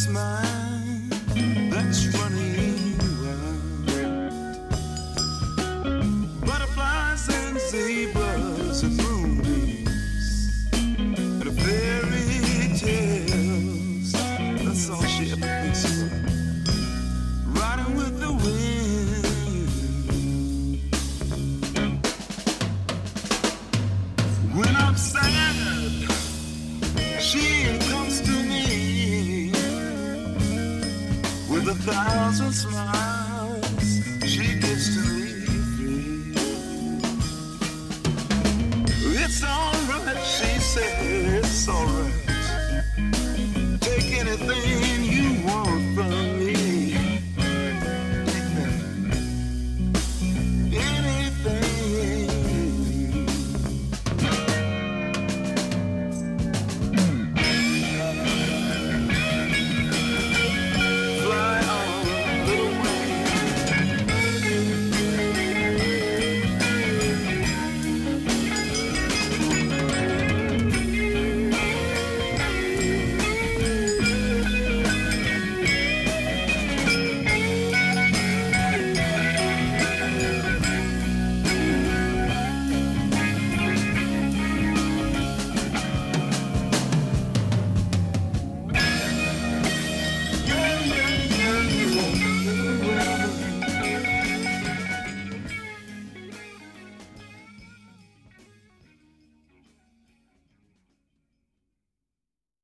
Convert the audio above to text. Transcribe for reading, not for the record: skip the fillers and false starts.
its mind that's running wild. Butterflies and zebras and moonbeams and fairy tales. That's all she ever thinks about. Riding with the wind. When I'm sad, she comes to me with 1,000 smiles. She gives to me free. It's all